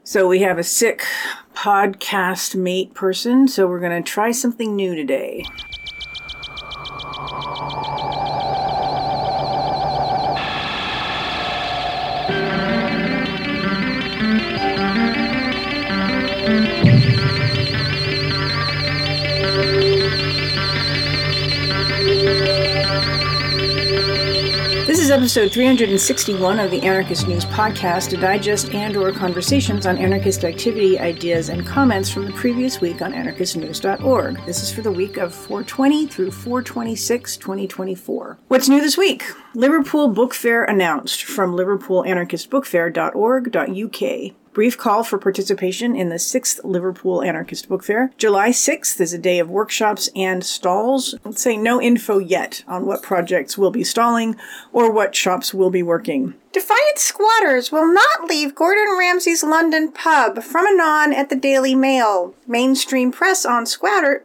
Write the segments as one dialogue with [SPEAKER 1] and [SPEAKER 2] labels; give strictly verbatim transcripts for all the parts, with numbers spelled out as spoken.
[SPEAKER 1] So we have a sick podcast mate person, so we're going to try something new today. This is episode three hundred sixty-one of the Anarchist News Podcast, a digest and or conversations on anarchist activity, ideas, and comments from the previous week on anarchist news dot org. This is for the week of four twenty through four twenty-six, twenty twenty-four. What's new this week? Liverpool Book Fair announced from liverpool anarchist book fair dot org dot U K. Brief call for participation in the sixth Liverpool Anarchist Book Fair. July sixth is a day of workshops and stalls. Let's say no info yet on what projects will be stalling or what shops will be working. Defiant squatters will not leave Gordon Ramsay's London pub. From anon at the Daily Mail. Mainstream press on squatter...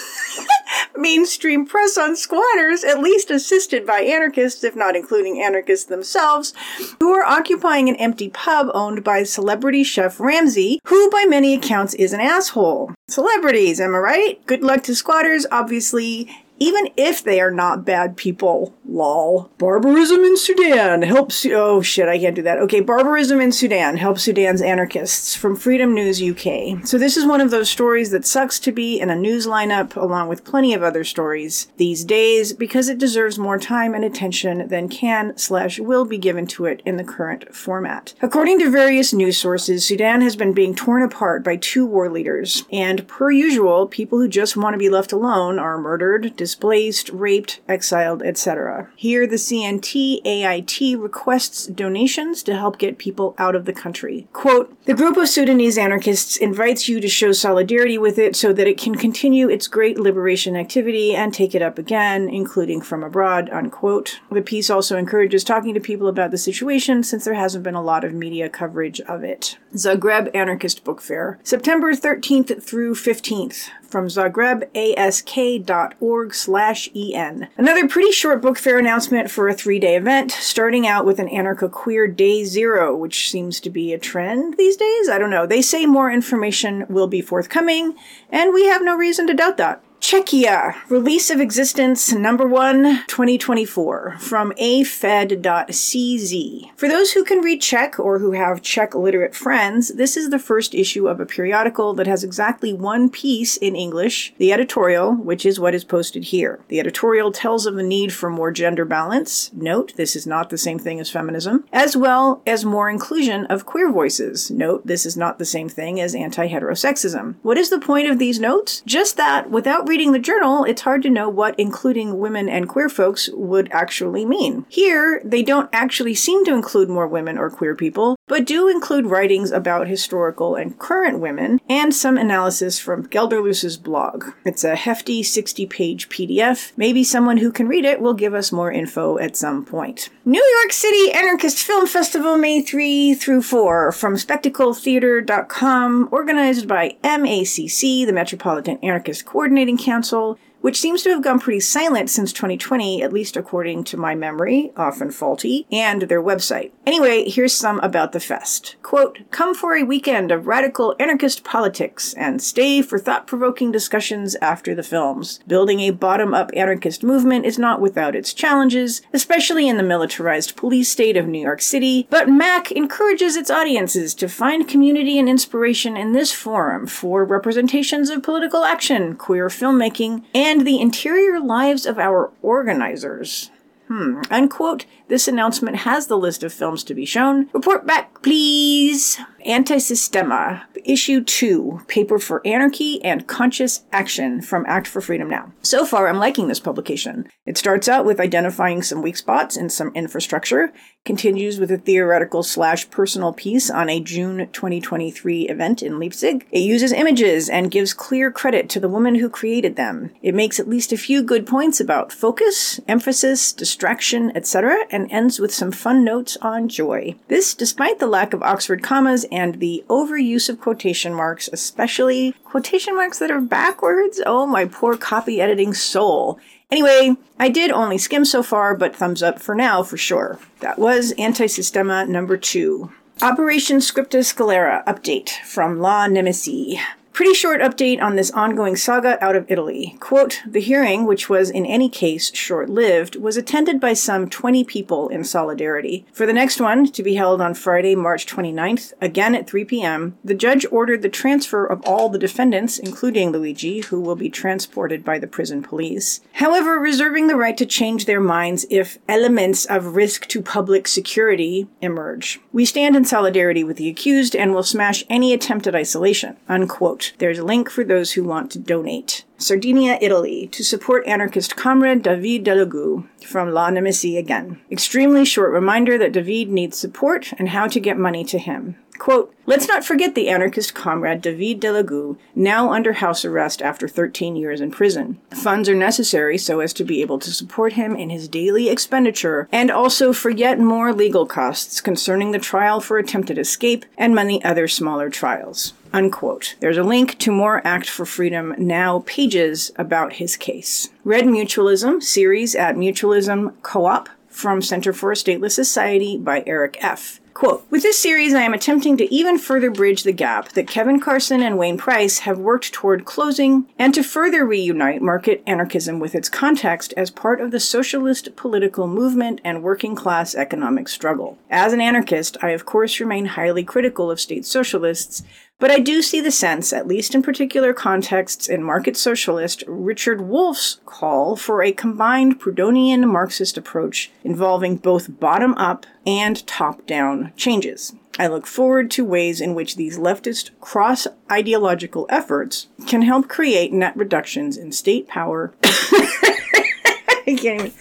[SPEAKER 1] Mainstream press on squatters, at least assisted by anarchists, if not including anarchists themselves, who are occupying an empty pub owned by celebrity chef Ramsay, who by many accounts is an asshole. Celebrities, am I right? Good luck to squatters, obviously, even if they are not bad people. Lol. Barbarism in Sudan helps... Oh, shit, I can't do that. Okay, barbarism in Sudan helps Sudan's anarchists from Freedom News U K. So this is one of those stories that sucks to be in a news lineup along with plenty of other stories these days because it deserves more time and attention than can slash will be given to it in the current format. According to various news sources, Sudan has been being torn apart by two war leaders. And per usual, people who just want to be left alone are murdered, displaced, raped, exiled, et cetera. Here, the C N T A I T requests donations to help get people out of the country. Quote, the group of Sudanese anarchists invites you to show solidarity with it so that it can continue its great liberation activity and take it up again, including from abroad, unquote. The piece also encourages talking to people about the situation since there hasn't been a lot of media coverage of it. Zagreb Anarchist Book Fair, September thirteenth through fifteenth. From zagreb ask dot org slash en. Another pretty short book fair announcement for a three-day event, starting out with an anarcho-queer day zero, which seems to be a trend these days. I don't know. They say more information will be forthcoming, and we have no reason to doubt that. Czechia, Release of Existence, number one, twenty twenty-four, from a fed dot c z. For those who can read Czech or who have Czech-literate friends, this is the first issue of a periodical that has exactly one piece in English, the editorial, which is what is posted here. The editorial tells of the need for more gender balance, note, this is not the same thing as feminism, as well as more inclusion of queer voices, note, this is not the same thing as anti-heterosexism. What is the point of these notes? Just that, without reading the journal, it's hard to know what including women and queer folks would actually mean. Here, they don't actually seem to include more women or queer people, but do include writings about historical and current women, and some analysis from Gelderloos's blog. It's a hefty sixty-page P D F. Maybe someone who can read it will give us more info at some point. New York City Anarchist Film Festival, May third through fourth, from spectacle theater dot com, organized by M A C C, the Metropolitan Anarchist Coordinating Council, which seems to have gone pretty silent since twenty twenty, at least according to my memory, often faulty, and their website. Anyway, here's some about the fest. Quote, come for a weekend of radical anarchist politics and stay for thought-provoking discussions after the films. Building a bottom-up anarchist movement is not without its challenges, especially in the militarized police state of New York City, but M A C encourages its audiences to find community and inspiration in this forum for representations of political action, queer filmmaking, and and the interior lives of our organizers. Hmm. Unquote. This announcement has the list of films to be shown. Report back, please. Antisystema, Issue two, Paper for Anarchy and Conscious Action from Act for Freedom Now. So far, I'm liking this publication. It starts out with identifying some weak spots in some infrastructure, continues with a theoretical slash personal piece on a June twenty twenty-three event in Leipzig. It uses images and gives clear credit to the woman who created them. It makes at least a few good points about focus, emphasis, distraction, et cetera, and ends with some fun notes on joy. This, despite the lack of Oxford commas and the overuse of quotation marks, especially quotation marks that are backwards. Oh, my poor copy editing soul. Anyway, I did only skim so far, but thumbs up for now for sure. That was Antisystema number two. Operation Scripta Scalera update from La Nemesis. Pretty short update on this ongoing saga out of Italy. Quote, the hearing, which was in any case short-lived, was attended by some twenty people in solidarity. For the next one, to be held on Friday, March twenty-ninth, again at three p.m., the judge ordered the transfer of all the defendants, including Luigi, who will be transported by the prison police. However, reserving the right to change their minds if elements of risk to public security emerge. We stand in solidarity with the accused and will smash any attempt at isolation. Unquote. There's a link for those who want to donate. Sardinia, Italy, to support anarchist comrade David Delagou, from La Nemesis again. Extremely short reminder that David needs support and how to get money to him. Quote, let's not forget the anarchist comrade David Delagou, now under house arrest after thirteen years in prison. Funds are necessary so as to be able to support him in his daily expenditure, and also for yet more legal costs concerning the trial for attempted escape and many other smaller trials. Unquote. There's a link to more Act for Freedom Now pages about his case. Red Mutualism, series at Mutualism Co-op, from Center for a Stateless Society by Eric F. Quote, with this series, I am attempting to even further bridge the gap that Kevin Carson and Wayne Price have worked toward closing, and to further reunite market anarchism with its context as part of the socialist political movement and working-class economic struggle. As an anarchist, I of course remain highly critical of state socialists, but I do see the sense, at least in particular contexts, in market socialist Richard Wolff's call for a combined Proudhonian Marxist approach involving both bottom-up and top-down changes. I look forward to ways in which these leftist cross-ideological efforts can help create net reductions in state power. I can't even...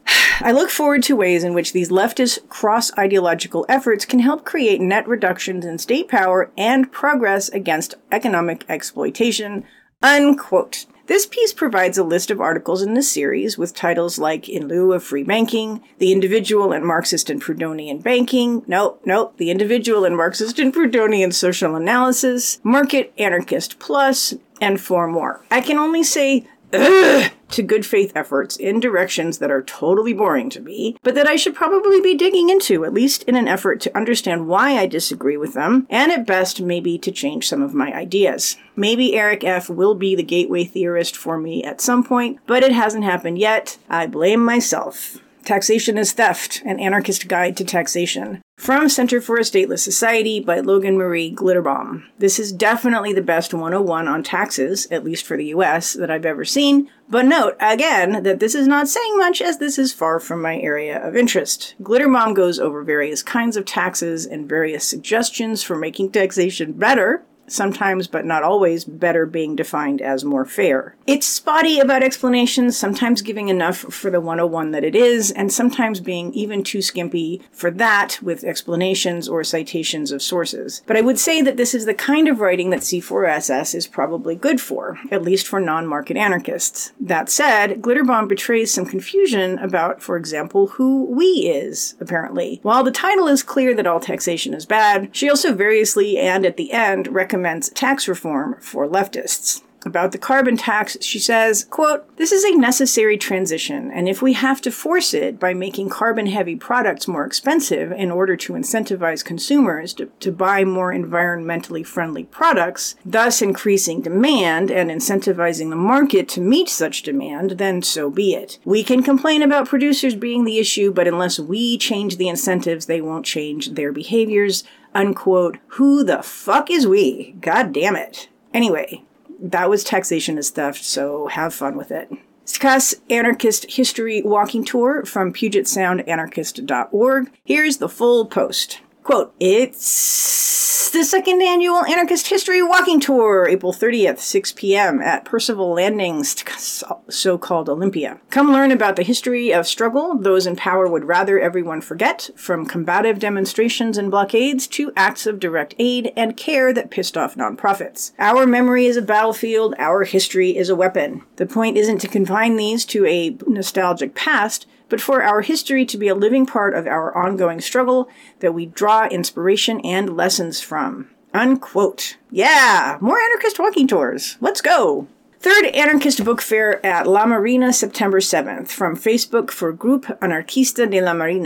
[SPEAKER 1] I look forward to ways in which these leftist cross-ideological efforts can help create net reductions in state power and progress against economic exploitation, unquote. This piece provides a list of articles in this series with titles like In Lieu of Free Banking, The Individual and Marxist and Proudhonian Banking, nope, nope, The Individual and Marxist and Proudhonian Social Analysis, Market Anarchist Plus, and four more. I can only say, ugh, to good faith efforts in directions that are totally boring to me, but that I should probably be digging into, at least in an effort to understand why I disagree with them, and at best maybe to change some of my ideas. Maybe Eric F. will be the gateway theorist for me at some point, but it hasn't happened yet. I blame myself. Taxation is Theft, an Anarchist Guide to Taxation. From Center for a Stateless Society by Logan Marie Glitterbaum. This is definitely the best one oh one on taxes, at least for the U S, that I've ever seen. But note, again, that this is not saying much as this is far from my area of interest. Glitterbaum goes over various kinds of taxes and various suggestions for making taxation better, sometimes but not always better being defined as more fair. It's spotty about explanations, sometimes giving enough for the one oh one that it is, and sometimes being even too skimpy for that with explanations or citations of sources. But I would say that this is the kind of writing that C four S S is probably good for, at least for non-market anarchists. That said, Glitterbaum betrays some confusion about, for example, who we is, apparently. While the title is clear that all taxation is bad, she also variously and at the end recommends tax reform for leftists. About the carbon tax, she says, quote, this is a necessary transition, and if we have to force it by making carbon-heavy products more expensive in order to incentivize consumers to, to buy more environmentally friendly products, thus increasing demand and incentivizing the market to meet such demand, then so be it. We can complain about producers being the issue, but unless we change the incentives, they won't change their behaviors, unquote. Who the fuck is we? God damn it. Anyway, that was Taxation is Theft, so have fun with it. Skas Anarchist History Walking Tour from Puget Sound Anarchist dot org. Here's the full post. Quote, it's the second annual Anarchist History Walking Tour, April thirtieth, six p.m. at Percival Landing's so-called Olympia. Come learn about the history of struggle those in power would rather everyone forget, from combative demonstrations and blockades to acts of direct aid and care that pissed off nonprofits. Our memory is a battlefield, our history is a weapon. The point isn't to confine these to a nostalgic past, but for our history to be a living part of our ongoing struggle that we draw inspiration and lessons from. Unquote. Yeah! More anarchist walking tours. Let's go! Third Anarchist Book Fair at La Marina, September seventh, from Facebook for Group Anarquista de la Marina.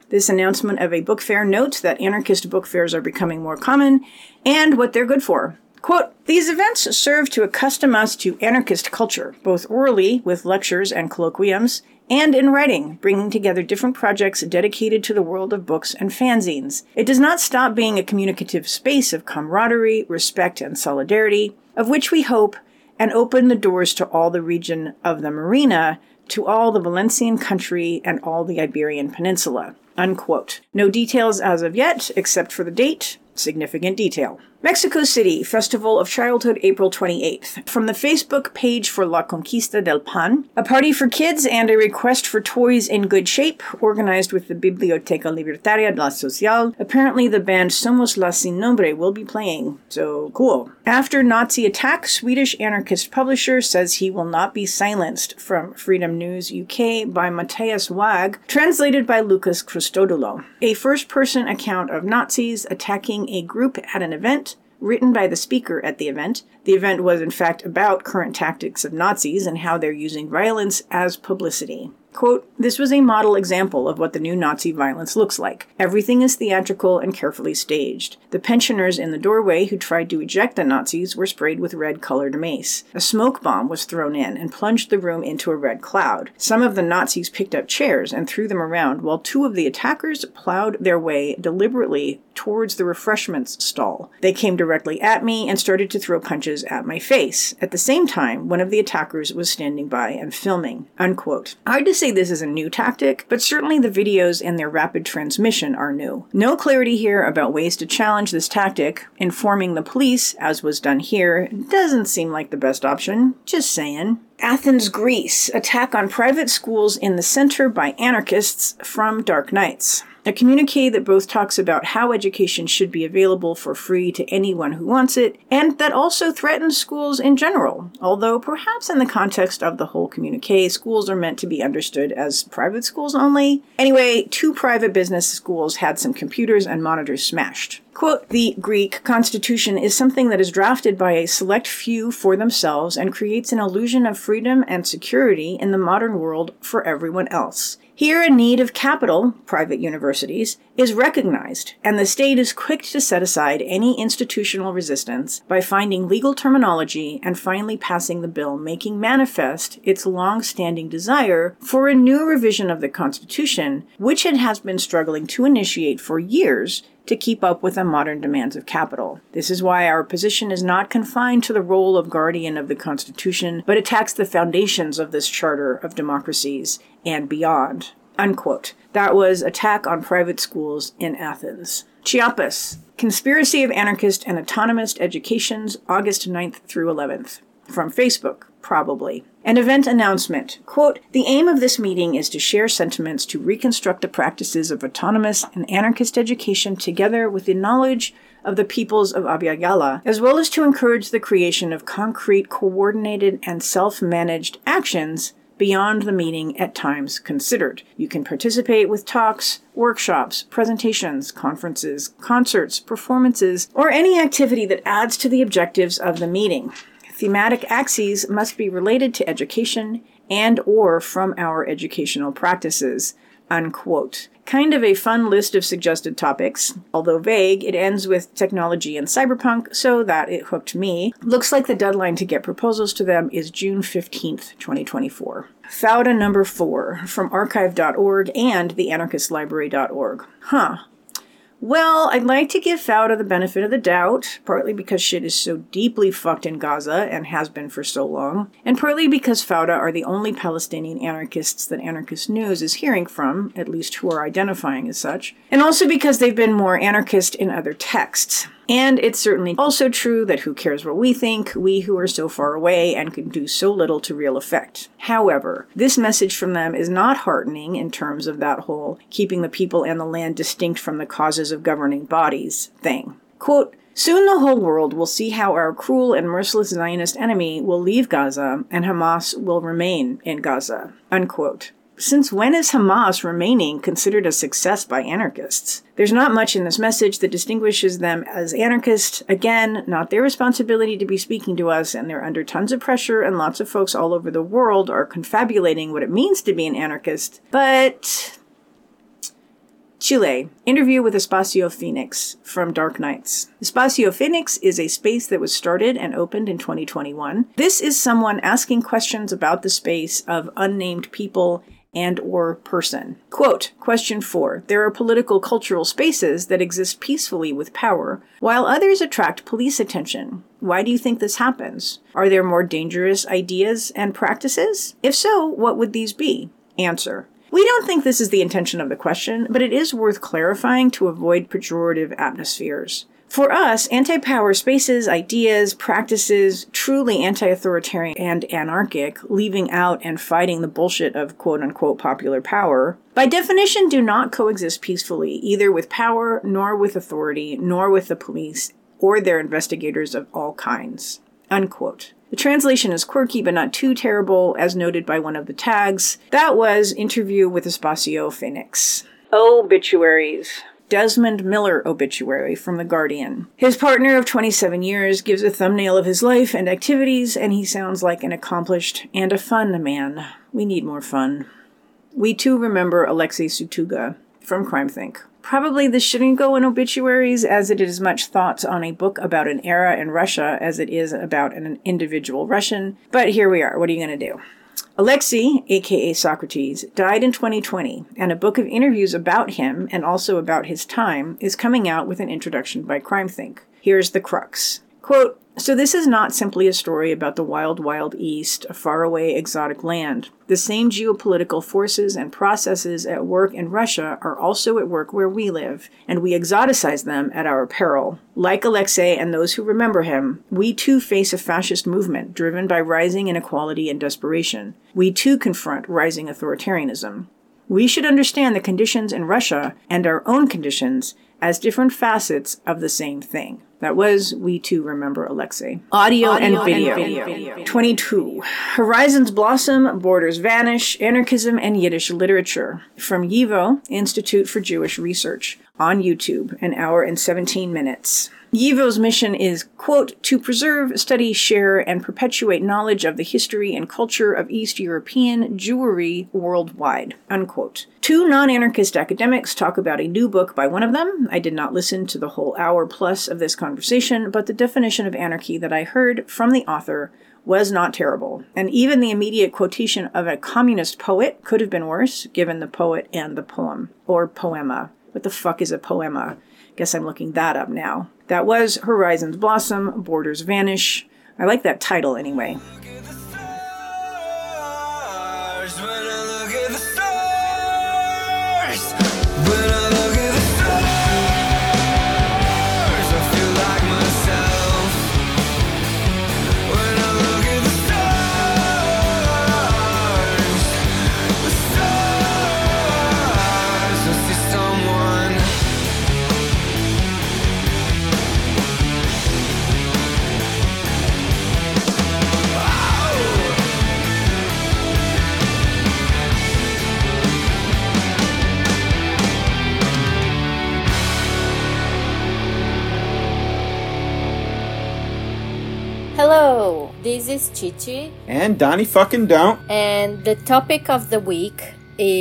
[SPEAKER 1] This announcement of a book fair notes that anarchist book fairs are becoming more common and what they're good for. Quote, these events serve to accustom us to anarchist culture, both orally with lectures and colloquiums, and in writing, bringing together different projects dedicated to the world of books and fanzines. It does not stop being a communicative space of camaraderie, respect, and solidarity, of which we hope, and open the doors to all the region of the Marina, to all the Valencian country, and all the Iberian Peninsula. Unquote. No details as of yet, except for the date. Significant detail. Mexico City, Festival of Childhood, April twenty-eighth. From the Facebook page for La Conquista del Pan, a party for kids and a request for toys in good shape, organized with the Biblioteca Libertaria de la Social. Apparently the band Somos La Sin Nombre will be playing, so cool. After Nazi attack, Swedish anarchist publisher says he will not be silenced, from Freedom News U K by Matthias Wag, translated by Lucas Christodoulou. A first-person account of Nazis attacking a group at an event, written by the speaker at the event. The event was in fact about current tactics of Nazis and how they're using violence as publicity. Quote, this was a model example of what the new Nazi violence looks like. Everything is theatrical and carefully staged. The pensioners in the doorway who tried to eject the Nazis were sprayed with red-colored mace. A smoke bomb was thrown in and plunged the room into a red cloud. Some of the Nazis picked up chairs and threw them around, while two of the attackers plowed their way deliberately towards the refreshments stall. They came directly at me and started to throw punches at my face. At the same time, one of the attackers was standing by and filming. Unquote. Hard to say this is a new tactic, but certainly the videos and their rapid transmission are new. No clarity here about ways to challenge this tactic. Informing the police, as was done here, doesn't seem like the best option. Just saying. Athens, Greece. Attack on private schools in the center by anarchists, from Dark Nights. A communique that both talks about how education should be available for free to anyone who wants it, and that also threatens schools in general, although perhaps in the context of the whole communique, schools are meant to be understood as private schools only. Anyway, two private business schools had some computers and monitors smashed. Quote, the Greek constitution is something that is drafted by a select few for themselves and creates an illusion of freedom and security in the modern world for everyone else. Here, a need of capital, private universities, is recognized, and the state is quick to set aside any institutional resistance by finding legal terminology and finally passing the bill making manifest its long-standing desire for a new revision of the Constitution, which it has been struggling to initiate for years to keep up with the modern demands of capital. This is why our position is not confined to the role of guardian of the Constitution, but attacks the foundations of this charter of democracies and beyond. Unquote. That was Attack on Private Schools in Athens. Chiapas. Conspiracy of Anarchist and Autonomist Educations, August ninth through eleventh. From Facebook, probably. An event announcement. Quote, the aim of this meeting is to share sentiments to reconstruct the practices of autonomous and anarchist education together with the knowledge of the peoples of Abya Yala, as well as to encourage the creation of concrete, coordinated, and self-managed actions beyond the meeting at times considered. You can participate with talks, workshops, presentations, conferences, concerts, performances, or any activity that adds to the objectives of the meeting. Thematic axes must be related to education and or from our educational practices. Unquote. Kind of a fun list of suggested topics. Although vague, it ends with technology and cyberpunk, so that it hooked me. Looks like the deadline to get proposals to them is June fifteenth, twenty twenty-four. Fauda number four, from archive dot org and the anarchist library dot org. Huh. Well, I'd like to give Fauda the benefit of the doubt, partly because shit is so deeply fucked in Gaza and has been for so long, and partly because Fauda are the only Palestinian anarchists that Anarchist News is hearing from, at least who are identifying as such, and also because they've been more anarchist in other texts. And it's certainly also true that who cares what we think, we who are so far away and can do so little to real effect. However, this message from them is not heartening in terms of that whole keeping the people and the land distinct from the causes of governing bodies thing. Quote, soon the whole world will see how our cruel and merciless Zionist enemy will leave Gaza and Hamas will remain in Gaza. Unquote. Since when is Hamas remaining considered a success by anarchists? There's not much in this message that distinguishes them as anarchists. Again, not their responsibility to be speaking to us, and they're under tons of pressure, and lots of folks all over the world are confabulating what it means to be an anarchist. But Chile. Interview with Espacio Phoenix from Dark Knights. Espacio Phoenix is a space that was started and opened in twenty twenty-one. This is someone asking questions about the space of unnamed people and or person. Quote, question four. There are political cultural spaces that exist peacefully with power, while others attract police attention. Why do you think this happens? Are there more dangerous ideas and practices? If so, what would these be? Answer. We don't think this is the intention of the question, but it is worth clarifying to avoid pejorative atmospheres. For us, anti-power spaces, ideas, practices, truly anti-authoritarian and anarchic, leaving out and fighting the bullshit of quote-unquote popular power, by definition do not coexist peacefully, either with power, nor with authority, nor with the police, or their investigators of all kinds. Unquote. The translation is quirky but not too terrible, as noted by one of the tags. That was Interview with Espacio Phoenix. Obituaries. Desmond Miller obituary from The Guardian. His partner of twenty-seven years gives a thumbnail of his life and activities, and he sounds like an accomplished and a fun man. We need more fun. We too remember Alexei Sutuga from CrimethInc. Probably this shouldn't go in obituaries, as it is as much thoughts on a book about an era in Russia as it is about an individual Russian, but here we are. What are you going to do? Alexei, aka Socrates, died in twenty twenty, and a book of interviews about him, and also about his time, is coming out with an introduction by CrimethInc. Here's the crux. Quote, so this is not simply a story about the wild, wild east, a faraway, exotic land. The same geopolitical forces and processes at work in Russia are also at work where we live, and we exoticize them at our peril. Like Alexei and those who remember him, we too face a fascist movement driven by rising inequality and desperation. We too confront rising authoritarianism. We should understand the conditions in Russia and our own conditions as different facets of the same thing. That was We Too Remember Alexei. Audio, Audio and, video. and video. video. twenty-two. Horizons Blossom, Borders Vanish, Anarchism and Yiddish Literature. From YIVO, Institute for Jewish Research. On YouTube, an hour and seventeen minutes. YIVO's mission is, quote, to preserve, study, share, and perpetuate knowledge of the history and culture of East European Jewry worldwide, unquote. Two non-anarchist academics talk about a new book by one of them. I did not listen to the whole hour plus of this conversation, but the definition of anarchy that I heard from the author was not terrible. And even the immediate quotation of a communist poet could have been worse, given the poet and the poem, or poema. What the fuck is a poema? Guess I'm looking that up now. That was Horizons Blossom, Borders Vanish. I like that title anyway.
[SPEAKER 2] Hello, this is Chichi.
[SPEAKER 3] And Donnie fucking don't.
[SPEAKER 2] And the topic of the week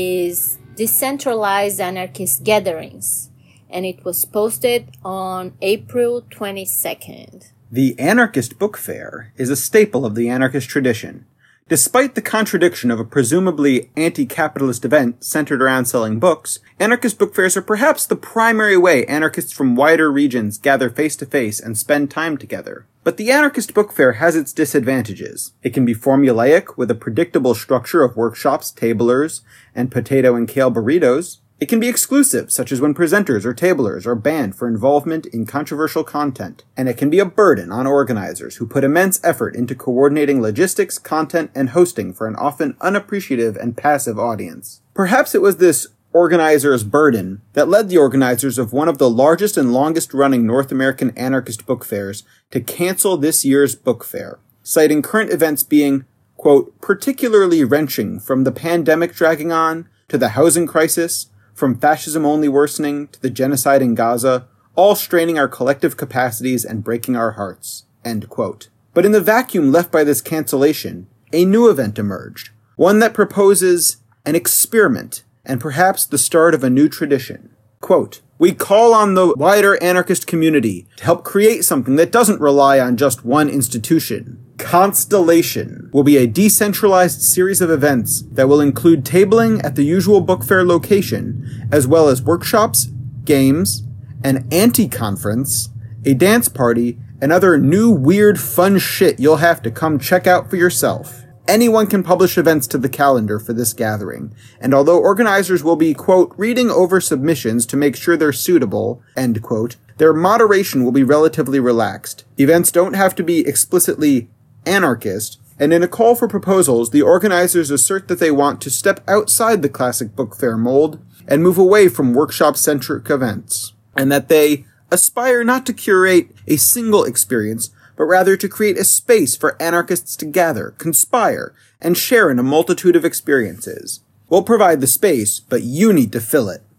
[SPEAKER 2] is decentralized anarchist gatherings. And it was posted on April twenty-second.
[SPEAKER 3] The Anarchist Book Fair is a staple of the anarchist tradition. Despite the contradiction of a presumably anti-capitalist event centered around selling books, anarchist book fairs are perhaps the primary way anarchists from wider regions gather face-to-face and spend time together. But the anarchist book fair has its disadvantages. It can be formulaic with a predictable structure of workshops, tablers, and potato and kale burritos. It can be exclusive, such as when presenters or tablers are banned for involvement in controversial content. And it can be a burden on organizers who put immense effort into coordinating logistics, content, and hosting for an often unappreciative and passive audience. Perhaps it was this organizer's burden that led the organizers of one of the largest and longest-running North American anarchist book fairs to cancel this year's book fair, citing current events being, quote, particularly wrenching, from the pandemic dragging on, to the housing crisis, from fascism only worsening to the genocide in Gaza, all straining our collective capacities and breaking our hearts, end quote. But in the vacuum left by this cancellation, a new event emerged, one that proposes an experiment and perhaps the start of a new tradition. Quote, "We call on the wider anarchist community to help create something that doesn't rely on just one institution. Constellation will be a decentralized series of events that will include tabling at the usual book fair location, as well as workshops, games, an anti-conference, a dance party, and other new weird fun shit you'll have to come check out for yourself. Anyone can publish events to the calendar for this gathering, and although organizers will be, quote, reading over submissions to make sure they're suitable, end quote, their moderation will be relatively relaxed. Events don't have to be explicitly anarchist, and in a call for proposals, the organizers assert that they want to step outside the classic book fair mold and move away from workshop-centric events, and that they aspire not to curate a single experience, but rather to create a space for anarchists to gather, conspire, and share in a multitude of experiences. We'll provide the space, but you need to fill it.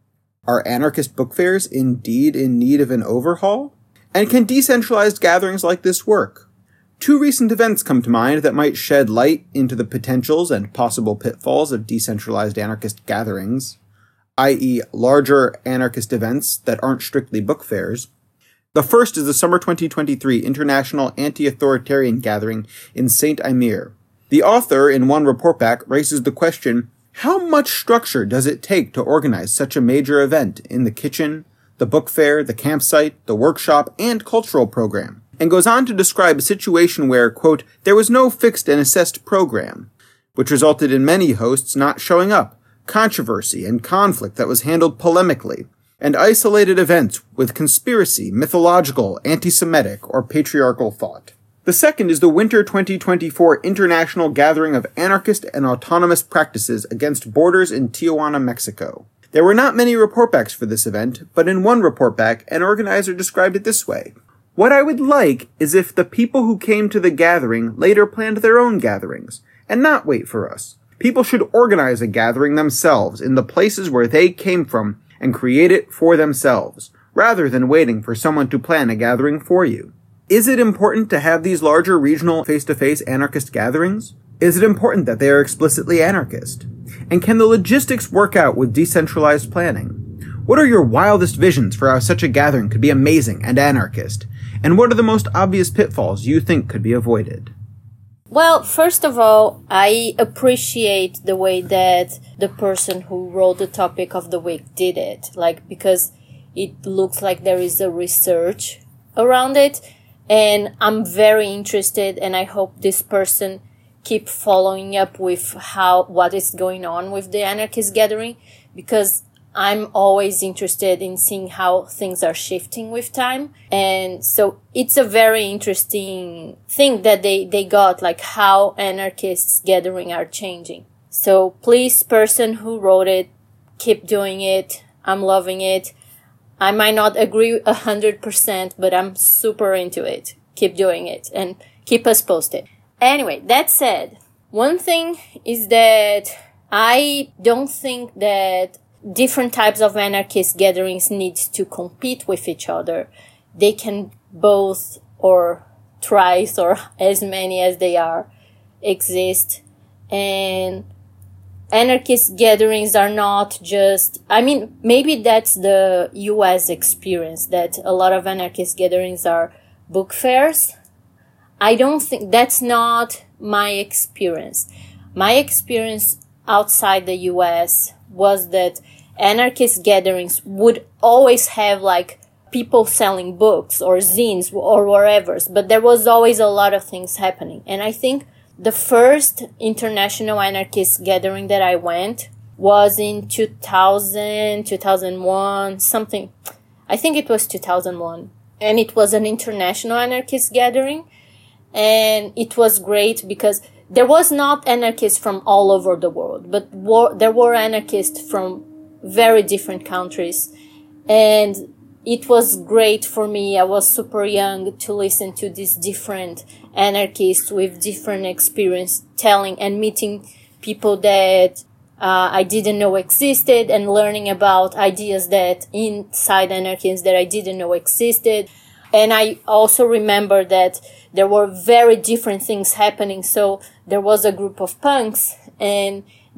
[SPEAKER 3] Are anarchist book fairs indeed in need of an overhaul? And can decentralized gatherings like this work? Two recent events come to mind that might shed light into the potentials and possible pitfalls of decentralized anarchist gatherings, that is larger anarchist events that aren't strictly book fairs. The first is the Summer twenty twenty-three International Anti-Authoritarian Gathering in Saint-Imier. The author, in one report back, raises the question, how much structure does it take to organize such a major event in the kitchen, the book fair, the campsite, the workshop, and cultural program? And goes on to describe a situation where, quote, there was no fixed and assessed program, which resulted in many hosts not showing up, controversy and conflict that was handled polemically, and isolated events with conspiracy, mythological, anti-Semitic, or patriarchal thought. The second is the Winter twenty twenty-four International Gathering of Anarchist and Autonomous Practices Against Borders in Tijuana, Mexico. There were not many reportbacks for this event, but in one reportback, an organizer described it this way. What I would like is if the people who came to the gathering later planned their own gatherings, and not wait for us. People should organize a gathering themselves in the places where they came from, and create it for themselves, rather than waiting for someone to plan a gathering for you. Is it important to have these larger regional face-to-face anarchist gatherings? Is it important that they are explicitly anarchist? And can the logistics work out with decentralized planning? What are your wildest visions for how such a gathering could be amazing and anarchist? And what are the most obvious pitfalls you think could be avoided?
[SPEAKER 2] Well, first of all, I appreciate the way that the person who wrote the topic of the week did it. Like, because it looks like there is a research around it. And I'm very interested, and I hope this person keep following up with how, what is going on with the anarchist gathering, because I'm always interested in seeing how things are shifting with time. And so it's a very interesting thing that they, they got, like how anarchists gathering are changing. So please, person who wrote it, keep doing it. I'm loving it. I might not agree a hundred percent, but I'm super into it. Keep doing it and keep us posted. Anyway, that said, one thing is that I don't think that different types of anarchist gatherings need to compete with each other. They can both, or thrice, or as many as they are, exist. And anarchist gatherings are not just, I mean, maybe that's the U S experience, that a lot of anarchist gatherings are book fairs. I don't think, that's not my experience. My experience outside the U S was that anarchist gatherings would always have like people selling books or zines or whatever, but there was always a lot of things happening. And I think the first international anarchist gathering that I went was in two thousand, two thousand one, something. I think it was two thousand one. And it was an international anarchist gathering. And it was great because there was not anarchists from all over the world, but war, there were anarchists from very different countries. And it was great for me. I was super young to listen to these different anarchists with different experience telling and meeting people that uh, I didn't know existed, and learning about ideas that inside anarchism that I didn't know existed. And I also remember that there were very different things happening. So there was a group of punks, and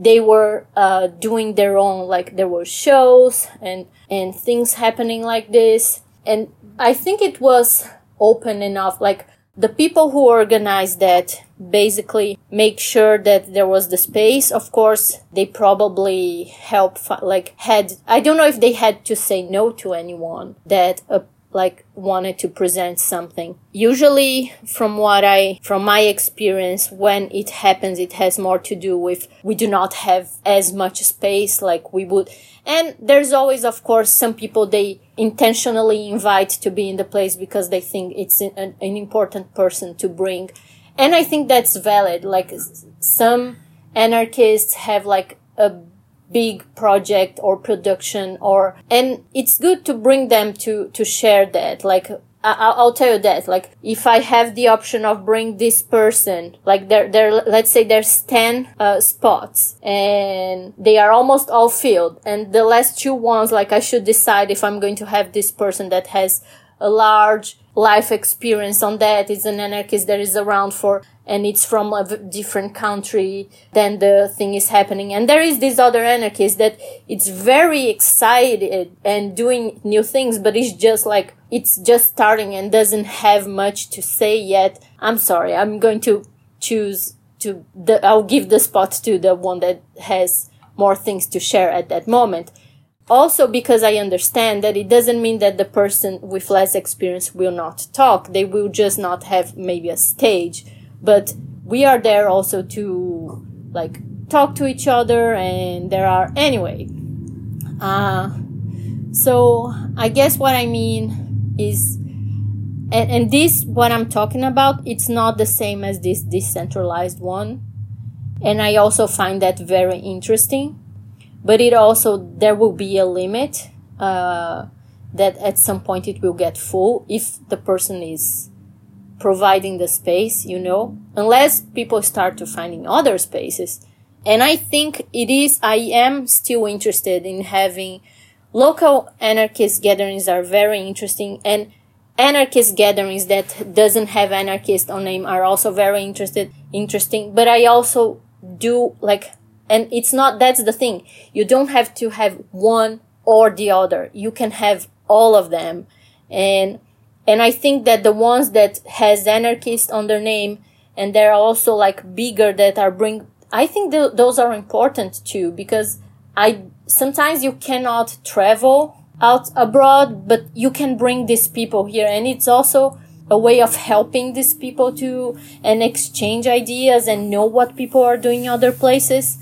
[SPEAKER 2] they were uh, doing their own, like there were shows and, and things happening like this. And I think it was open enough, like the people who organized that basically make sure that there was the space. Of course, they probably help, like had, I don't know if they had to say no to anyone that uh, like wanted to present something. Usually from what I, from my experience, when it happens, it has more to do with we do not have as much space like we would. And there's always, of course, some people they intentionally invite to be in the place because they think it's an, an important person to bring. And I think that's valid. Like some anarchists have like a big project or production or, and it's good to bring them to, to share that. Like, I, I'll tell you that, like, if I have the option of bring this person, like there, there, let's say there's ten, uh, spots and they are almost all filled. And the last two ones, like I should decide if I'm going to have this person that has a large life experience on that, is an anarchist that is around for, and it's from a different country, then the thing is happening. And there is this other anarchist that it's very excited and doing new things, but it's just like, it's just starting and doesn't have much to say yet. I'm sorry, I'm going to choose to, the, I'll give the spot to the one that has more things to share at that moment. Also, because I understand that it doesn't mean that the person with less experience will not talk. They will just not have maybe a stage. But we are there also to, like, talk to each other, and there are, anyway. Uh, so I guess what I mean is, and, and this, what I'm talking about, it's not the same as this decentralized one. And I also find that very interesting. But it also, there will be a limit, uh, that at some point it will get full if the person is providing the space, you know, unless people start to finding other spaces. And I think it is, I am still interested in having local anarchist gatherings are very interesting, and anarchist gatherings that doesn't have anarchist on name are also very interested, interesting. But I also do like, and it's not, that's the thing. You don't have to have one or the other. You can have all of them. And, and I think that the ones that has anarchist on their name and they're also like bigger that are bring, I think th- those are important too, because I, sometimes you cannot travel out abroad, but you can bring these people here. And it's also a way of helping these people to, and exchange ideas and know what people are doing in other places.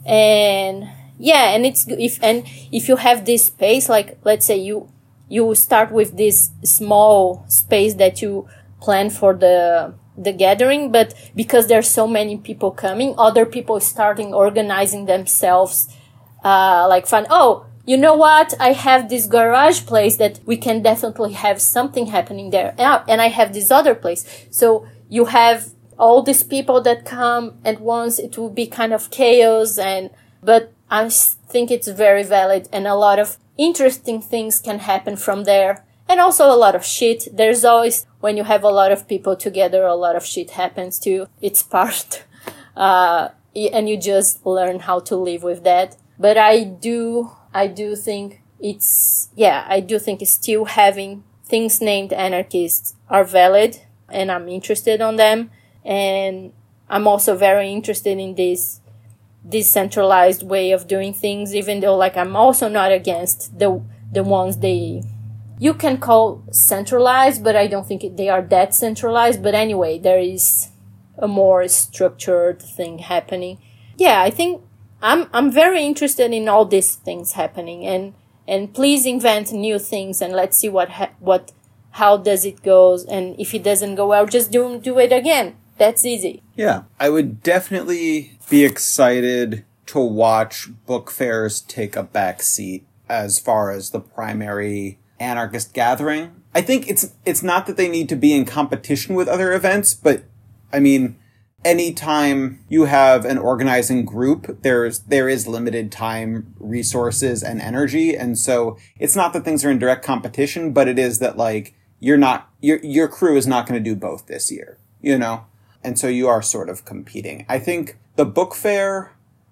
[SPEAKER 2] And yeah, and it's if and if you have this space, like let's say you you start with this small space that you plan for the the gathering, but because there's so many people coming, other people starting organizing themselves, uh like fun. Oh, you know what? I have this garage place that we can definitely have something happening there, and I have this other place. So you have all these people that come at once. It will be kind of chaos, and but I think it's very valid, and a lot of interesting things can happen from there, and also a lot of shit. There's always, when you have a lot of people together, a lot of shit happens too. It's part, uh, and you just learn how to live with that. But I do, I do think it's, yeah, I do think it's still having things named anarchists are valid, and I'm interested on them. And I'm also very interested in this decentralized way of doing things, even though, like, I'm also not against the the ones they, you can call centralized, but I don't think it, they are that centralized. But anyway, there is a more structured thing happening. Yeah, I think I'm I'm very interested in all these things happening, and and please invent new things, and let's see what ha- what how does it goes, and if it doesn't go well, just do do it again. That's easy.
[SPEAKER 3] Yeah. I would definitely be excited to watch book fairs take a back seat as far as the primary anarchist gathering. I think it's it's not that they need to be in competition with other events, but I mean, anytime you have an organizing group, there's there is limited time, resources, and energy, and so it's not that things are in direct competition, but it is that, like, you're not your your crew is not going to do both this year, you know? And so you are sort of competing. I think the book fair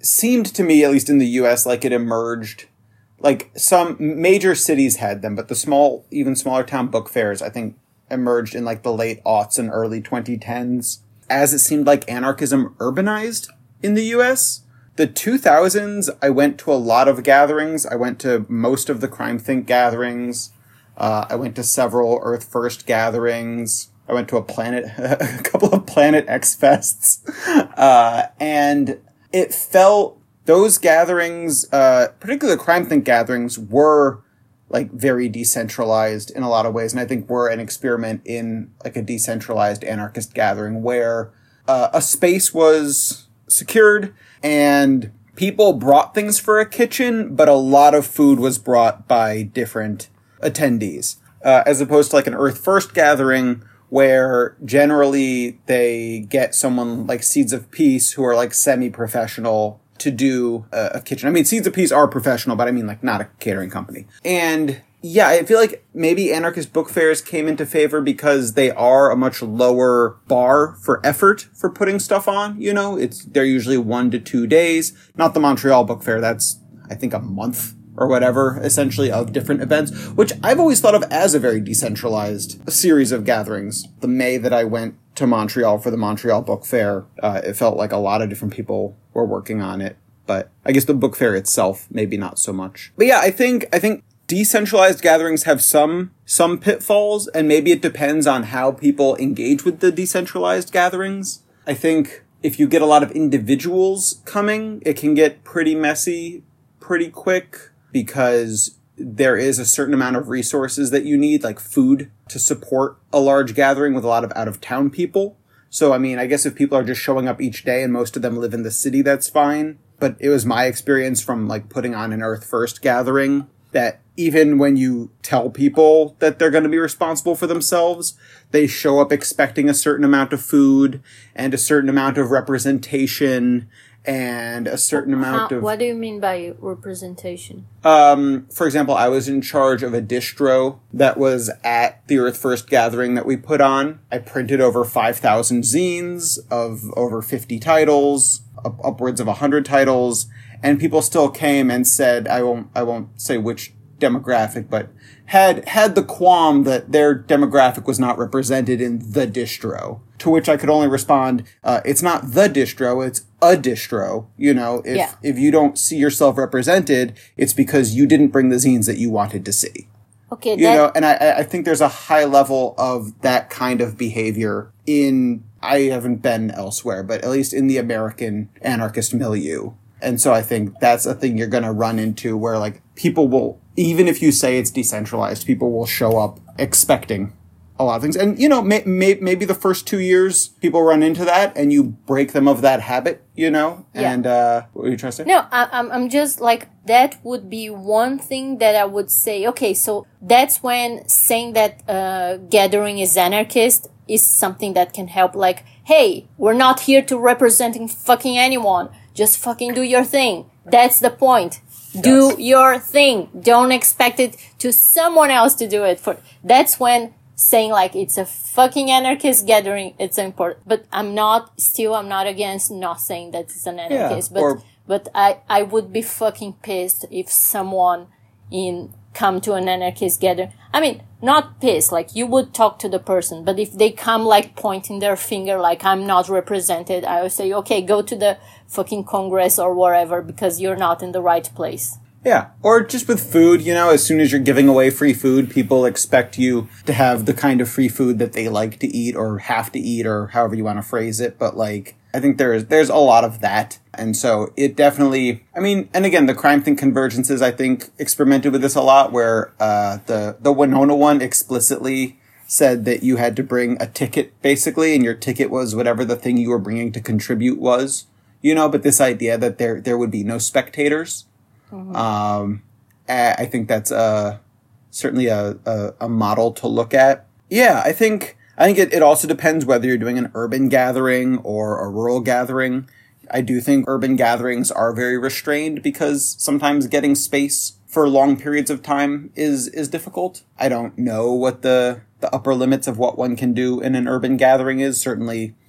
[SPEAKER 3] seemed to me, at least in the U S, like it emerged, like some major cities had them, but the small, even smaller town book fairs, I think, emerged in like the late aughts and early twenty tens, as it seemed like anarchism urbanized in the U S. The two thousands, I went to a lot of gatherings. I went to most of the Crime Think gatherings. Uh, I went to several Earth First gatherings. I went to a planet, a couple of Planet X fests. Uh, and it felt, those gatherings, uh, particularly the Crime Think gatherings, were like very decentralized in a lot of ways. And I think were an experiment in like a decentralized anarchist gathering where uh, a space was secured and people brought things for a kitchen, but a lot of food was brought by different attendees, uh, as opposed to like an Earth First gathering where generally they get someone like Seeds of Peace who are like semi-professional to do a, a kitchen. I mean, Seeds of Peace are professional, but I mean like not a catering company. And yeah, I feel like maybe anarchist book fairs came into favor because they are a much lower bar for effort for putting stuff on, you know? It's, they're usually one to two days. Not the Montreal Book Fair, that's, I think, a month or whatever, essentially, of different events, which I've always thought of as a very decentralized series of gatherings. The May that I went to Montreal for the Montreal Book Fair, uh, it felt like a lot of different people were working on it. But I guess the book fair itself, maybe not so much. But yeah, I think, I think decentralized gatherings have some, some pitfalls, and maybe it depends on how people engage with the decentralized gatherings. I think if you get a lot of individuals coming, it can get pretty messy pretty quick because there is a certain amount of resources that you need, like food, to support a large gathering with a lot of out-of-town people. So, I mean, I guess if people are just showing up each day and most of them live in the city, that's fine. But it was my experience from, like, putting on an Earth First gathering that even when you tell people that they're going to be responsible for themselves, they show up expecting a certain amount of food and a certain amount of representation and a certain amount
[SPEAKER 2] How,
[SPEAKER 3] of...
[SPEAKER 2] What do you mean by representation?
[SPEAKER 3] Um, for example, I was in charge of a distro that was at the Earth First gathering that we put on. I printed over five thousand zines of over fifty titles, up, upwards of one hundred titles, and people still came and said, I won't, I won't say which demographic, but had, had the qualm that their demographic was not represented in the distro. To which I could only respond, uh, it's not the distro, it's a distro. You know, if,
[SPEAKER 2] yeah.
[SPEAKER 3] if you don't see yourself represented, it's because you didn't bring the zines that you wanted to see.
[SPEAKER 2] Okay.
[SPEAKER 3] You
[SPEAKER 2] that-
[SPEAKER 3] know, and I, I think there's a high level of that kind of behavior in, I haven't been elsewhere, but at least in the American anarchist milieu. And so I think that's a thing you're going to run into where, like, people will, even if you say it's decentralized, people will show up expecting a lot of things. And, you know, may, may, maybe the first two years people run into that and you break them of that habit, you know?
[SPEAKER 2] Yeah.
[SPEAKER 3] And, uh, what are you trying to say?
[SPEAKER 2] No, I, I'm, I'm just like, that would be one thing that I would say, okay, so that's when saying that, uh, gathering is anarchist is something that can help, like, hey, we're not here to representing fucking anyone. Just fucking do your thing. That's the point. Yes. Do your thing. Don't expect it to someone else to do it for, that's when saying like it's a fucking anarchist gathering, it's important. But I'm not, still I'm not against not saying that it's an anarchist,
[SPEAKER 3] yeah,
[SPEAKER 2] but,
[SPEAKER 3] or,
[SPEAKER 2] but I, I would be fucking pissed if someone in, come to an anarchist gathering. I mean, not pissed, like you would talk to the person, but if they come like pointing their finger like I'm not represented, I would say, okay, go to the fucking Congress or wherever because you're not in the right place.
[SPEAKER 3] Yeah. Or just with food, you know, as soon as you're giving away free food, people expect you to have the kind of free food that they like to eat or have to eat or however you want to phrase it. But like, I think there's, there's a lot of that. And so it definitely, I mean, and again, the Crime Think Convergences, I think, experimented with this a lot where, uh, the, the Winona one explicitly said that you had to bring a ticket basically, and your ticket was whatever the thing you were bringing to contribute was, you know, but this idea that there, there would be no spectators. Mm-hmm. Um, I think that's, uh, certainly a, a, a model to look at. Yeah, I think, I think it, it also depends whether you're doing an urban gathering or a rural gathering. I do think urban gatherings are very restrained because sometimes getting space for long periods of time is, is difficult. I don't know what the, the upper limits of what one can do in an urban gathering is. Certainly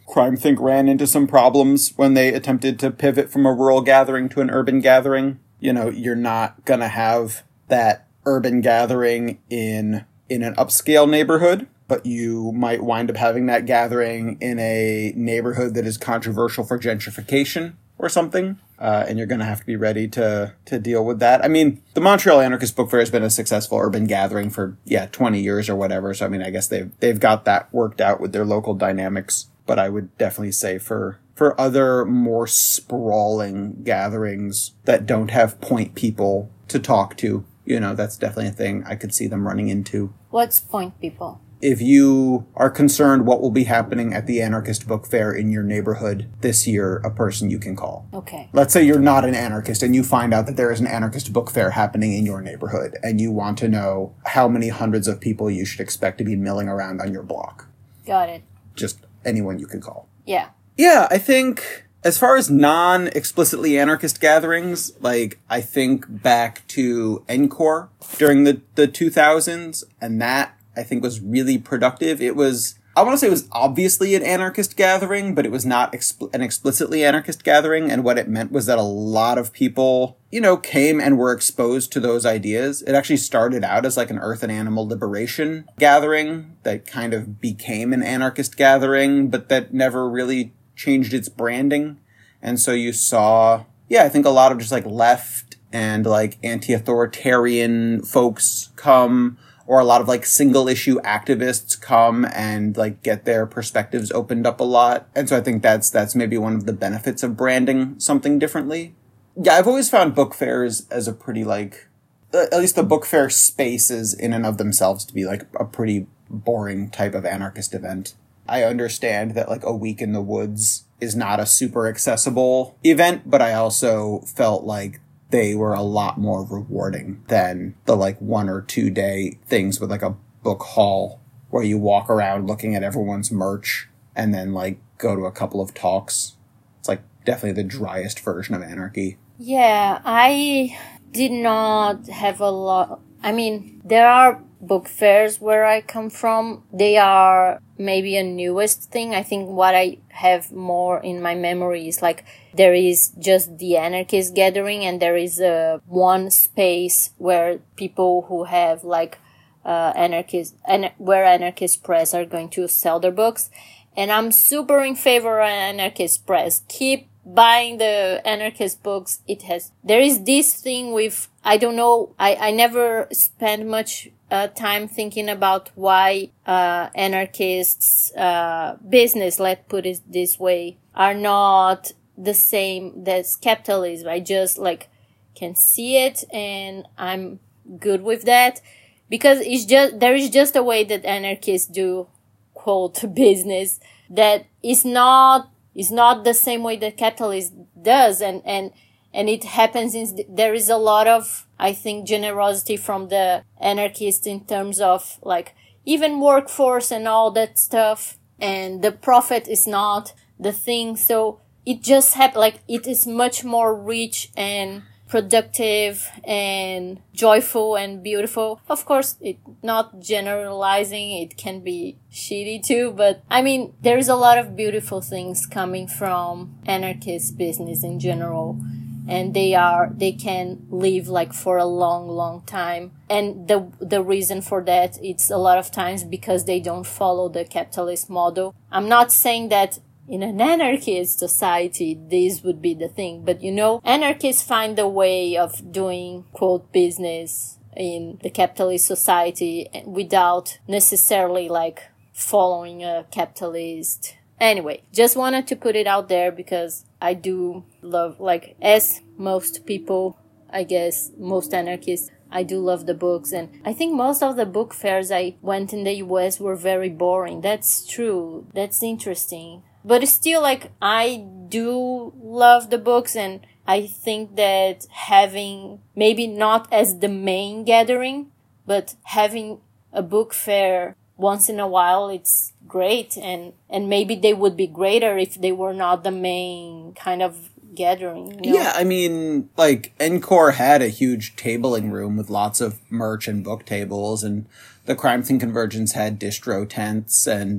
[SPEAKER 3] Crime Think ran into some problems when they attempted to pivot from a rural gathering to an urban gathering. You know, you're not gonna have that urban gathering in in an upscale neighborhood, but you might wind up having that gathering in a neighborhood that is controversial for gentrification or something. Uh, and you're going to have to be ready to to deal with that. I mean, the Montreal Anarchist Book Fair has been a successful urban gathering for, yeah, twenty years or whatever. So, I mean, I guess they've, they've got that worked out with their local dynamics. But I would definitely say for, for other more sprawling gatherings that don't have point people to talk to, you know, that's definitely a thing I could see them running into.
[SPEAKER 2] What's point people?
[SPEAKER 3] If you are concerned what will be happening at the Anarchist Book Fair in your neighborhood this year, a person you can call.
[SPEAKER 2] Okay.
[SPEAKER 3] Let's say you're not an anarchist and you find out that there is an Anarchist Book Fair happening in your neighborhood and you want to know how many hundreds of people you should expect to be milling around on your block.
[SPEAKER 2] Got it.
[SPEAKER 3] Just anyone you can call.
[SPEAKER 2] Yeah.
[SPEAKER 3] Yeah, I think as far as non-explicitly anarchist gatherings, like, I think back to Encore during the, the two thousands, and that I think was really productive. It was, I want to say it was obviously an anarchist gathering, but it was not expl- an explicitly anarchist gathering. And what it meant was that a lot of people, you know, came and were exposed to those ideas. It actually started out as like an earth and animal liberation gathering that kind of became an anarchist gathering, but that never really changed its branding. And so you saw, yeah, I think a lot of just like left and like anti-authoritarian folks come, or a lot of like single issue activists come and like get their perspectives opened up a lot. And so I think that's, that's maybe one of the benefits of branding something differently. Yeah, I've always found book fairs as a pretty like, at least the book fair spaces in and of themselves to be like a pretty boring type of anarchist event. I understand that like a week in the woods is not a super accessible event, but I also felt like they were a lot more rewarding than the like one or two day things with like a book haul where you walk around looking at everyone's merch and then like go to a couple of talks. It's like definitely the driest version of anarchy.
[SPEAKER 2] Yeah, I did not have a lot. I mean, there are book fairs where I come from. They are maybe a newest thing. I think what I have more in my memory is like there is just the anarchist gathering and there is a one space where people who have like uh anarchist and where anarchist press are going to sell their books. And I'm super in favor of anarchist press. Keep buying the anarchist books. It has, there is this thing with, I don't know, I, I never spend much uh, time thinking about why uh, anarchists' uh, business, let's put it this way, are not the same as capitalism. I just like can see it and I'm good with that because it's just, there is just a way that anarchists do quote business that is not is not the same way that capitalism does, and and and it happens in, there is a lot of, I think, generosity from the anarchists in terms of like even workforce and all that stuff, and the profit is not the thing. So it just happened, like it is much more rich and productive and joyful and beautiful. Of course, it not generalizing, it can be shitty too, but I mean, there is a lot of beautiful things coming from anarchist business in general, and they are, they can live like for a long, long time. And the the reason for that, it's a lot of times because they don't follow the capitalist model. I'm not saying that in an anarchist society, this would be the thing. But, you know, anarchists find a way of doing, quote, business in the capitalist society without necessarily, like, following a capitalist. Anyway, just wanted to put it out there because I do love, like, as most people, I guess, most anarchists, I do love the books. And I think most of the book fairs I went in the U S were very boring. That's true. That's interesting. But still, like, I do love the books, and I think that having, maybe not as the main gathering, but having a book fair once in a while, it's great. And, and maybe they would be greater if they were not the main kind of gathering. You know?
[SPEAKER 3] Yeah, I mean, like, Encore had a huge tabling room with lots of merch and book tables, and the Crime Think Convergence had distro tents, and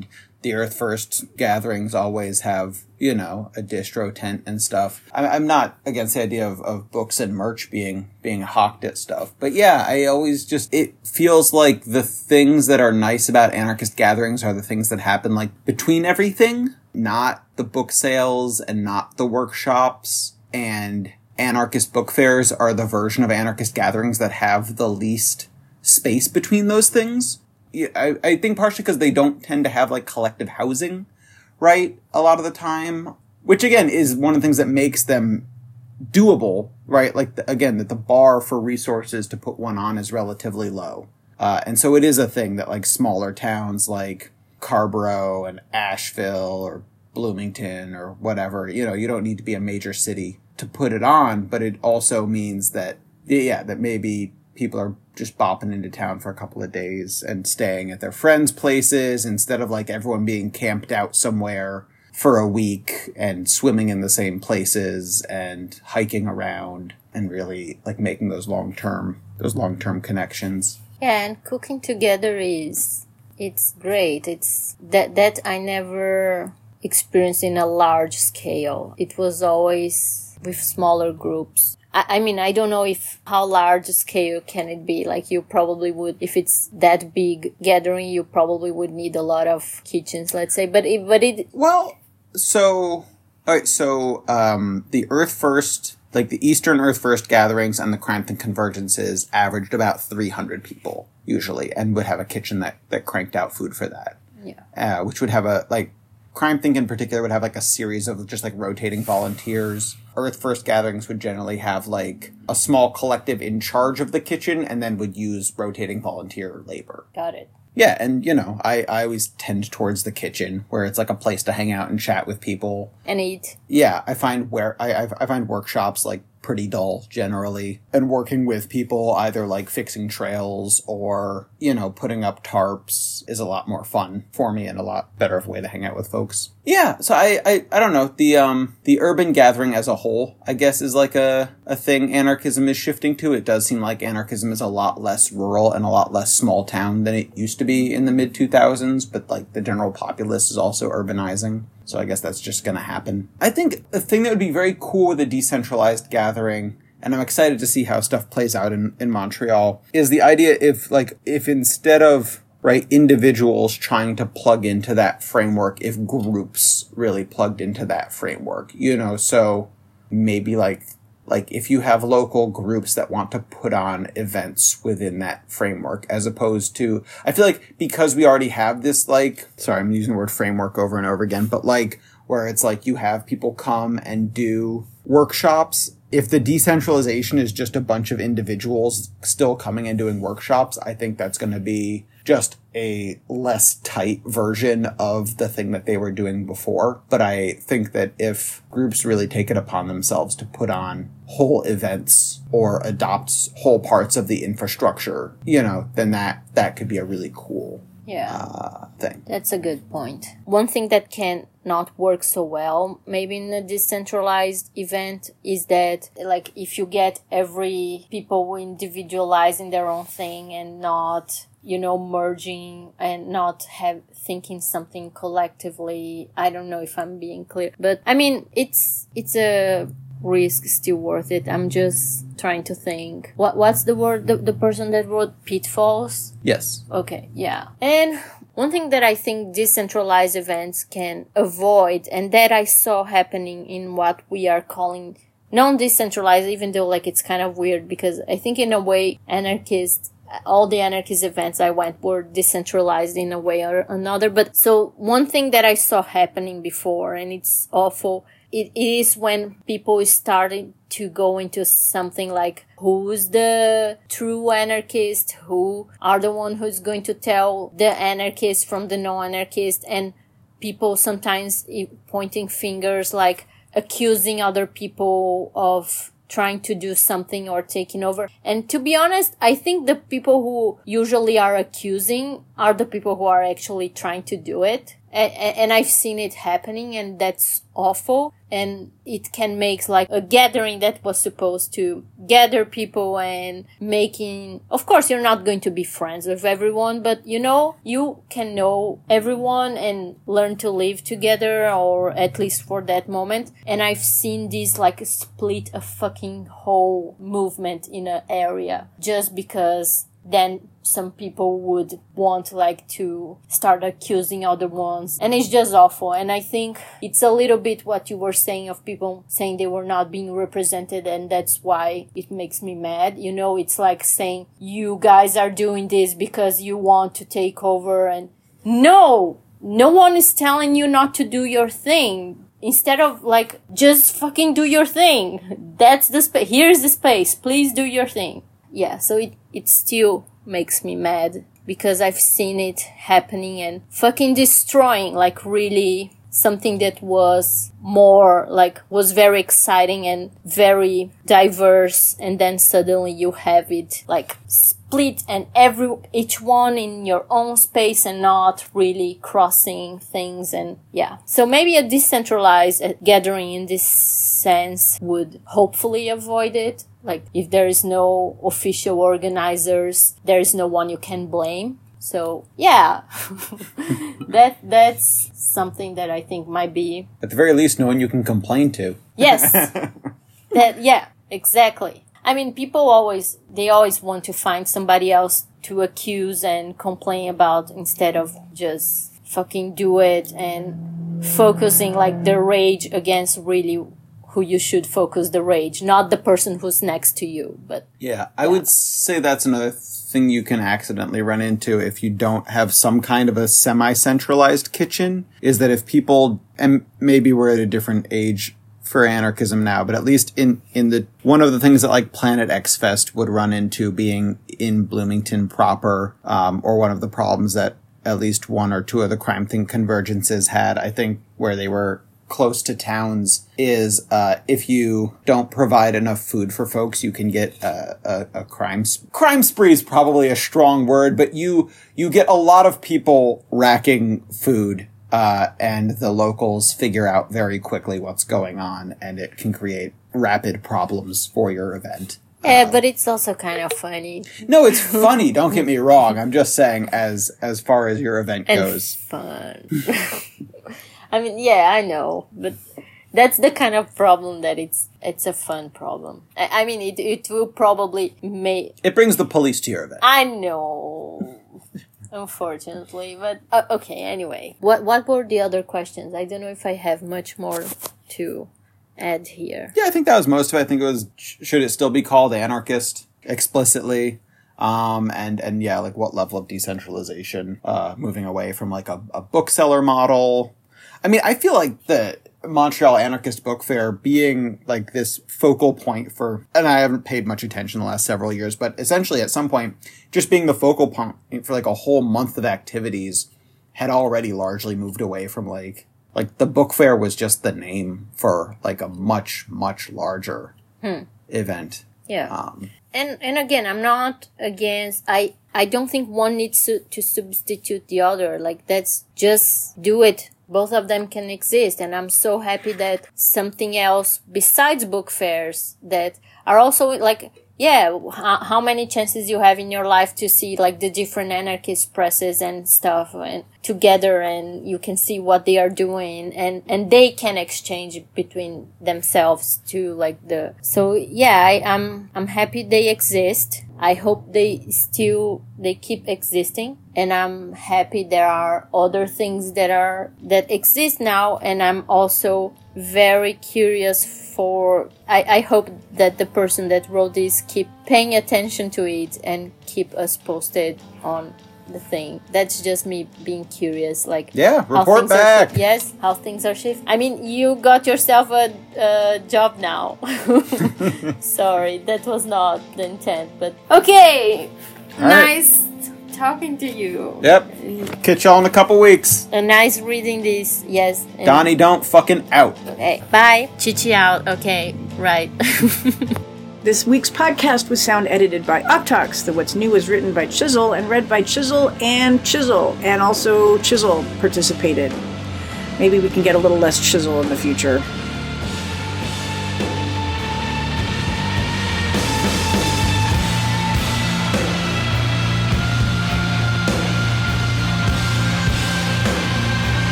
[SPEAKER 3] the Earth First gatherings always have, you know, a distro tent and stuff. I'm, I'm not against the idea of, of books and merch being, being hawked at stuff. But yeah, I always just, it feels like the things that are nice about anarchist gatherings are the things that happen like between everything, not the book sales and not the workshops. And anarchist book fairs are the version of anarchist gatherings that have the least space between those things. Yeah, I, I think partially because they don't tend to have like collective housing, right? A lot of the time, which again is one of the things that makes them doable, right? Like the, again, that the bar for resources to put one on is relatively low. Uh, and so it is a thing that like smaller towns like Carborough and Asheville or Bloomington or whatever, you know, you don't need to be a major city to put it on, but it also means that, yeah, that maybe people are just bopping into town for a couple of days and staying at their friends' places instead of like everyone being camped out somewhere for a week and swimming in the same places and hiking around and really like making those long-term, those long-term connections.
[SPEAKER 2] Yeah, and cooking together is, it's great. It's that, that I never experienced in a large scale. It was always with smaller groups. I mean, I don't know if how large scale can it be. Like you probably would, if it's that big gathering, you probably would need a lot of kitchens, let's say. But it, but it.
[SPEAKER 3] Well, so, all right. So, um, the Earth First, like the Eastern Earth First gatherings and the Crampton Convergences averaged about three hundred people usually, and would have a kitchen that, that cranked out food for that.
[SPEAKER 2] Yeah.
[SPEAKER 3] Uh, which would have a, like, Crime Think in particular would have like a series of just like rotating volunteers. Earth First gatherings would generally have like a small collective in charge of the kitchen and then would use rotating volunteer labor.
[SPEAKER 2] Got it.
[SPEAKER 3] Yeah, and you know, I, I always tend towards the kitchen where it's like a place to hang out and chat with people.
[SPEAKER 2] And eat.
[SPEAKER 3] Yeah, I find where I I find workshops like pretty dull generally, and working with people either like fixing trails or, you know, putting up tarps is a lot more fun for me and a lot better of a way to hang out with folks. Yeah, so I, I, I don't know, the um the urban gathering as a whole, I guess, is like a, a thing anarchism is shifting to. It does seem like anarchism is a lot less rural and a lot less small town than it used to be in the mid two thousands, but like the general populace is also urbanizing. So I guess that's just going to happen. I think the thing that would be very cool with a decentralized gathering, and I'm excited to see how stuff plays out in, in Montreal, is the idea if, like, if instead of, right, individuals trying to plug into that framework, if groups really plugged into that framework, you know, so maybe like, like if you have local groups that want to put on events within that framework, as opposed to, I feel like because we already have this, like, sorry, I'm using the word framework over and over again, but like where it's like you have people come and do workshops. If the decentralization is just a bunch of individuals still coming and doing workshops, I think that's going to be just a less tight version of the thing that they were doing before. But I think that if groups really take it upon themselves to put on whole events or adopt whole parts of the infrastructure, you know, then that, that could be a really cool
[SPEAKER 2] yeah.
[SPEAKER 3] uh, thing.
[SPEAKER 2] That's a good point. One thing that can not work so well maybe in a decentralized event is that, like, if you get every people individualizing their own thing and not, you know, merging and not have thinking something collectively. I don't know if I'm being clear, but I mean, it's, it's a risk still worth it. I'm just trying to think. What, what's the word? The, the person that wrote Pitfalls?
[SPEAKER 3] Yes.
[SPEAKER 2] Okay. Yeah. And one thing that I think decentralized events can avoid, and that I saw happening in what we are calling non-decentralized, even though like it's kind of weird because I think in a way anarchists, all the anarchist events I went were decentralized in a way or another. But so one thing that I saw happening before, and it's awful, it is when people started to go into something like who's the true anarchist, who are the one who's going to tell the anarchist from the non-anarchist, and people sometimes pointing fingers, like accusing other people of trying to do something or taking over. And to be honest, I think the people who usually are accusing are the people who are actually trying to do it. And, and I've seen it happening, and that's awful. And it can make like a gathering that was supposed to gather people and making, of course, you're not going to be friends with everyone, but you know, you can know everyone and learn to live together, or at least for that moment. And I've seen this like split a fucking whole movement in an area just because then some people would want like to start accusing other ones, and it's just awful. And I think it's a little bit what you were saying of people saying they were not being represented, and that's why it makes me mad. You know, it's like saying you guys are doing this because you want to take over, and no, no one is telling you not to do your thing. Instead of like, just fucking do your thing. That's the space. Here's the space. Please do your thing. Yeah, so it, it still makes me mad because I've seen it happening and fucking destroying, like, really something that was more, like, was very exciting and very diverse, and then suddenly you have it, like, split and every, each one in your own space and not really crossing things. And yeah, so maybe a decentralized gathering in this sense would hopefully avoid it. Like, if there is no official organizers, there is no one you can blame. So, yeah, that that's something that I think might be...
[SPEAKER 3] At the very least, no one you can complain to.
[SPEAKER 2] Yes. that Yeah, exactly. I mean, people always, they always want to find somebody else to accuse and complain about instead of just fucking do it and focusing, like, the rage against really... who you should focus the rage, not the person who's next to you. But
[SPEAKER 3] yeah, I yeah. would say that's another thing you can accidentally run into if you don't have some kind of a semi-centralized kitchen, is that if people, and maybe we're at a different age for anarchism now, but at least in, in the, one of the things that like Planet X Fest would run into being in Bloomington proper, um, or one of the problems that at least one or two of the Crime Think convergences had, I think, where they were close to towns, is uh if you don't provide enough food for folks, you can get uh, a, a crime sp- crime spree is probably a strong word, but you you get a lot of people racking food, uh and the locals figure out very quickly what's going on, and it can create rapid problems for your event.
[SPEAKER 2] Yeah, uh, but it's also kind of funny.
[SPEAKER 3] No, it's funny, don't get me wrong. I'm just saying as as far as your event
[SPEAKER 2] and
[SPEAKER 3] goes.
[SPEAKER 2] Fun. I mean, yeah, I know, but that's the kind of problem that it's it's a fun problem. I, I mean, it it will probably make...
[SPEAKER 3] It brings the police to your event.
[SPEAKER 2] I know, unfortunately, but uh, okay, anyway. What what were the other questions? I don't know if I have much more to add here.
[SPEAKER 3] Yeah, I think that was most of it. I think it was, should it still be called anarchist explicitly? Um, and, and yeah, like what level of decentralization, uh, moving away from like a, a bookseller model. I mean, I feel like the Montreal Anarchist Book Fair being like this focal point for, and I haven't paid much attention the last several years, but essentially at some point, just being the focal point for like a whole month of activities had already largely moved away from like, like the book fair was just the name for like a much, much larger hmm. event.
[SPEAKER 2] Yeah.
[SPEAKER 3] Um,
[SPEAKER 2] and, and again, I'm not against, I, I don't think one needs to, to substitute the other. Like, that's just do it. Both of them can exist, and I'm so happy that something else besides book fairs that are also like, yeah, how, how many chances you have in your life to see like the different anarchist presses and stuff and together, and you can see what they are doing, and, and they can exchange between themselves too, like the, so yeah, I, I'm, I'm happy they exist. I hope they still, they keep existing, and I'm happy there are other things that are, that exist now, and I'm also very curious for, I, I hope that the person that wrote this keep paying attention to it and keep us posted on the thing. That's just me being curious, like,
[SPEAKER 3] yeah, report back.
[SPEAKER 2] Are, yes, how things are shifting. I mean, you got yourself a, a job now. Sorry, that was not the intent, but okay. All nice right. Talking to you.
[SPEAKER 3] Yep. Catch y'all in a couple weeks.
[SPEAKER 2] A nice reading this. Yes.
[SPEAKER 3] Donnie, don't fucking out.
[SPEAKER 2] Okay. Bye. Chichi out. Okay. Right.
[SPEAKER 1] This week's podcast was sound edited by Octox. The What's New was written by Chisel and read by Chisel and Chisel. And also Chisel participated. Maybe we can get a little less Chisel in the future.